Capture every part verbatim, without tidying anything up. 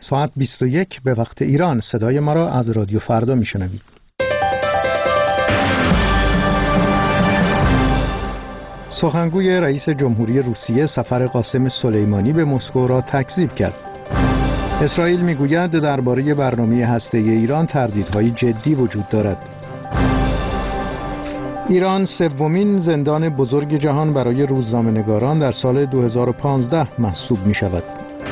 ساعت بیست و یک به وقت ایران. صدای ما را از رادیو فردا میشنوید. سخنگوی رئیس جمهوری روسیه سفر قاسم سلیمانی به مسکو را تکذیب کرد. اسرائیل میگوید درباره برنامه هسته‌ای ایران تردیدهای جدی وجود دارد. ایران سومین زندان بزرگ جهان برای روزنامه‌نگاران در سال دو هزار و پانزده محسوب می شود.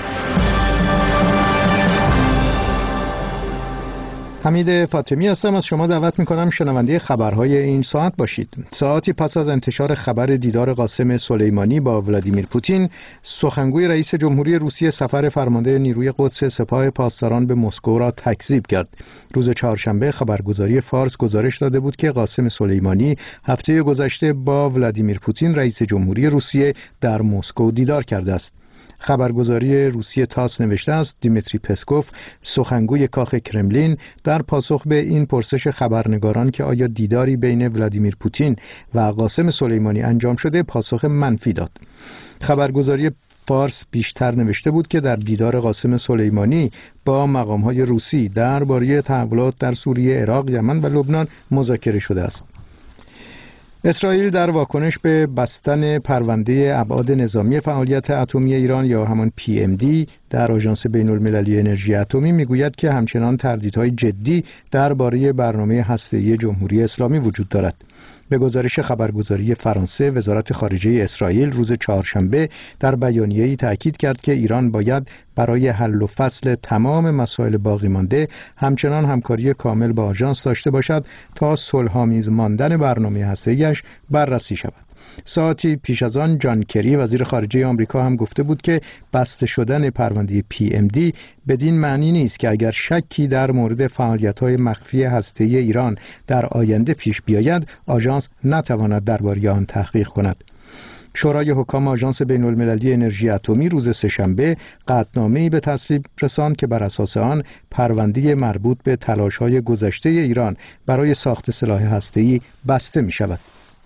حمید فاطمی هستم. از شما دعوت می‌کنم شنونده خبرهای این ساعت باشید. ساعتی پس از انتشار خبر دیدار قاسم سلیمانی با ولادیمیر پوتین، سخنگوی رئیس جمهوری روسیه سفر فرمانده نیروی قدس سپاه پاسداران به مسکو را تکذیب کرد. روز چهارشنبه خبرگزاری فارس گزارش داده بود که قاسم سلیمانی هفته گذشته با ولادیمیر پوتین رئیس جمهوری روسیه در مسکو دیدار کرده است. خبرگزاری روسیه تاس نوشته است دیمیتری پسکوف، سخنگوی کاخ کرملین، در پاسخ به این پرسش خبرنگاران که آیا دیداری بین ولادیمیر پوتین و قاسم سلیمانی انجام شده، پاسخ منفی داد. خبرگزاری فارس بیشتر نوشته بود که در دیدار قاسم سلیمانی با مقام‌های روسی درباره تحولات در سوریه، عراق، یمن و لبنان مذاکره شده است. اسرائیل در واکنش به بستن پرونده ابعاد نظامی فعالیت اتمی ایران یا همان پی ام دی در آژانس بین‌المللی انرژی اتمی میگوید که همچنان تردیدهای جدی درباره برنامه هسته‌ای جمهوری اسلامی وجود دارد. به گزارش خبرگزاری فرانسه، وزارت خارجه اسرائیل روز چهارشنبه در بیانیه‌ای تاکید کرد که ایران باید برای حل و فصل تمام مسائل باقی مانده همچنان همکاری کامل با آژانس داشته باشد تا صلح‌آمیز ماندن برنامه هسته‌ایش بررسی شود. ساعتی پیش از آن جان کری وزیر خارجه آمریکا هم گفته بود که بسته شدن پرونده پی ام دی بدین معنی نیست که اگر شکی در مورد فعالیت‌های مخفی هسته‌ای ایران در آینده پیش بیاید، آژانس نتواند درباره آن تحقیق کند. شورای حکام آژانس بین‌المللی انرژی اتمی روز سه‌شنبه قطعنامه‌ای به تصویب رساند که بر اساس آن پرونده مربوط به تلاش‌های گذشته ایران برای ساخت سلاح هسته‌ای بسته می‌شود.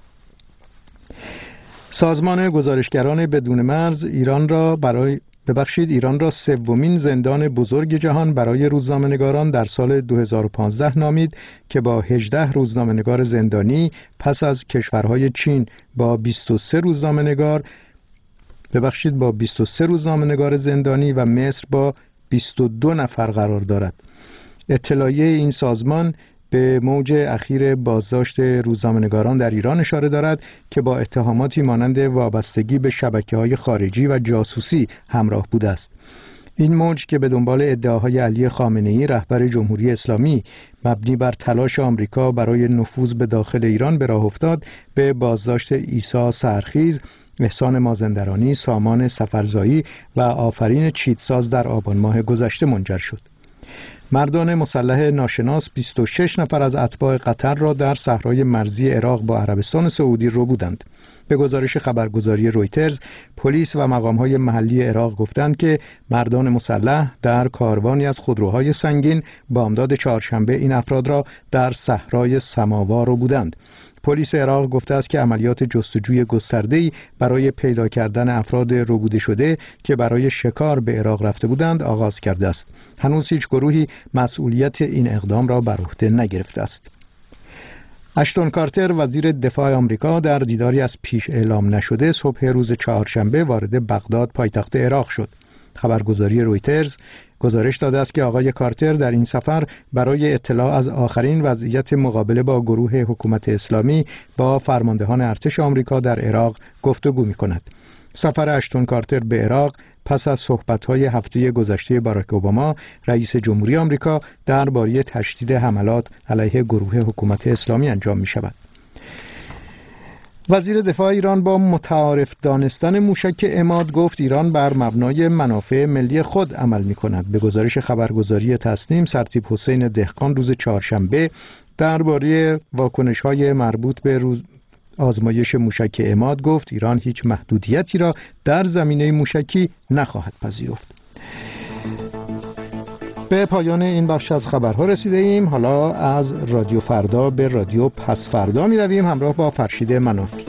سازمان گزارشگران بدون مرز ایران را برای ببخشید ایران را سومین زندان بزرگ جهان برای روزنامه‌نگاران در سال دو هزار و پانزده نامید که با هجده روزنامه‌نگار زندانی پس از کشورهای چین با بیست و سه روزنامه‌نگار ببخشید با بیست و سه روزنامه‌نگار زندانی و مصر با بیست و دو نفر قرار دارد. اطلاعیه این سازمان به موج اخیر بازداشت روزنامه‌نگاران در ایران اشاره دارد که با اتهاماتی مانند وابستگی به شبکه‌های خارجی و جاسوسی همراه بوده است. این موج که به دنبال ادعاهای علی خامنه‌ای رهبر جمهوری اسلامی مبنی بر تلاش آمریکا برای نفوذ به داخل ایران به راه افتاد، به بازداشت عیسی سرخیز، احسان مازندرانی، سامان سفرزایی و آفرین چیتساز در آبان ماه گذشته منجر شد. مردان مسلح ناشناس بیست و شش نفر از اتباع قطر را در صحرای مرزی عراق با عربستان سعودی ربودند. به گزارش خبرگزاری رویترز، پلیس و مقام‌های محلی عراق گفتند که مردان مسلح در کاروانی از خودروهای سنگین بامداد چهارشنبه این افراد را در صحرای سماوا ربودند. پلیس عراق گفته است که عملیات جستجوی گسترده‌ای برای پیدا کردن افراد ربوده شده که برای شکار به عراق رفته بودند آغاز کرده است. هنوز هیچ گروهی مسئولیت این اقدام را بر عهده نگرفته است. اشتون کارتر وزیر دفاع آمریکا در دیداری از پیش اعلام نشده صبح روز چهارشنبه وارد بغداد پایتخت عراق شد. خبرگزاری رویترز گزارش داده است که آقای کارتر در این سفر برای اطلاع از آخرین وضعیت مقابله با گروه حکومت اسلامی با فرماندهان ارتش آمریکا در عراق گفتگو می‌کند. سفر اشتون کارتر به عراق پس از صحبت‌های هفته گذشته باراک اوباما رئیس جمهوری آمریکا درباره تشدید حملات علیه گروه حکومت اسلامی انجام می‌شود. وزیر دفاع ایران با متعارف دانستن موشک عماد گفت ایران بر مبنای منافع ملی خود عمل می‌کند. به گزارش خبرگزاری تسنیم، سرتیپ حسین دهقان روز چهارشنبه درباره واکنش‌های مربوط به روز آزمایش موشک عماد گفت ایران هیچ محدودیتی را در زمینه موشکی نخواهد پذیرفت. به پایان این بخش از خبرها رسیده ایم. حالا از رادیو فردا به رادیو پس فردا می رویم همراه با فرشید منافی.